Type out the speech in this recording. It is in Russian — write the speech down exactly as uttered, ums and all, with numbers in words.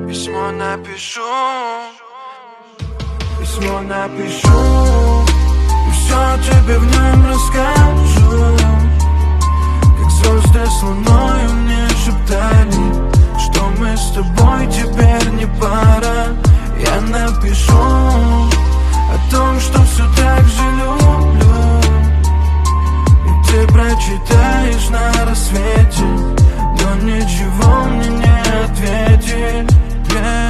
Письмо напишу, письмо напишу, и все тебе в нем расскажу. Как звезды с луною мне шептали, что мы с тобой теперь не пара. Я напишу о том, что все так же люблю, и ты прочитаешь на рассвете, но ничего мне не ответишь. Yeah.